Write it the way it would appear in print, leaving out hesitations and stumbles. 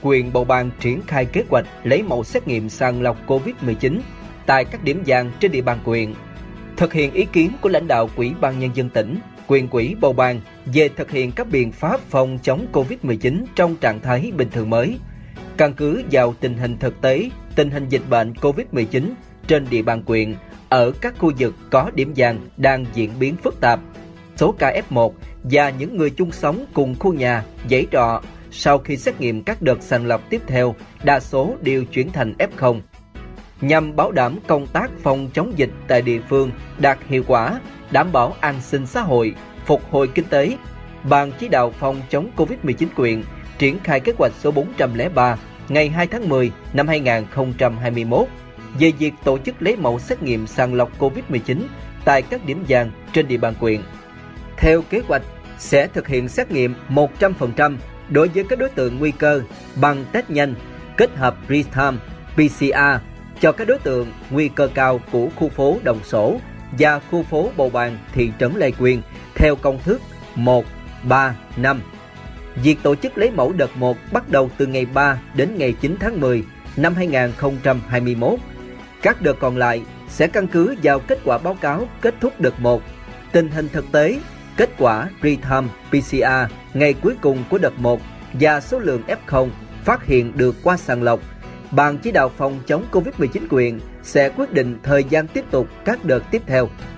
huyện Bầu Bàng triển khai kế hoạch lấy mẫu xét nghiệm sàng lọc COVID-19 tại các điểm vàng trên địa bàn huyện. Thực hiện ý kiến của lãnh đạo Ủy ban Nhân dân tỉnh, huyện ủy Bầu Bàng về thực hiện các biện pháp phòng chống COVID-19 trong trạng thái bình thường mới. Căn cứ vào tình hình thực tế, tình hình dịch bệnh COVID-19 trên địa bàn huyện, ở các khu vực có điểm vàng đang diễn biến phức tạp, số ca F1 và những người chung sống cùng khu nhà, dãy trọ sau khi xét nghiệm các đợt sàng lọc tiếp theo, đa số đều chuyển thành F0. Nhằm bảo đảm công tác phòng chống dịch tại địa phương đạt hiệu quả, đảm bảo an sinh xã hội, phục hồi kinh tế, Ban chỉ đạo phòng chống COVID-19 huyện triển khai kế hoạch số 403 ngày 2 tháng 10 năm 2021 về việc tổ chức lấy mẫu xét nghiệm sàng lọc COVID-19 tại các điểm vàng trên địa bàn huyện. Theo kế hoạch, sẽ thực hiện xét nghiệm 100% đối với các đối tượng nguy cơ bằng test nhanh kết hợp real-time PCR cho các đối tượng nguy cơ cao của khu phố Đồng Sổ và khu phố Bầu Bàng, thị trấn Lê Quyên theo công thức 1, 3, 5. Việc tổ chức lấy mẫu đợt 1 bắt đầu từ ngày 3 đến ngày 9 tháng 10 năm 2021. Các đợt còn lại sẽ căn cứ vào kết quả báo cáo kết thúc đợt 1, tình hình thực tế, kết quả real-time PCR ngày cuối cùng của đợt 1 và số lượng F0 phát hiện được qua sàng lọc. Ban chỉ đạo phòng chống COVID-19 huyện sẽ quyết định thời gian tiếp tục các đợt tiếp theo.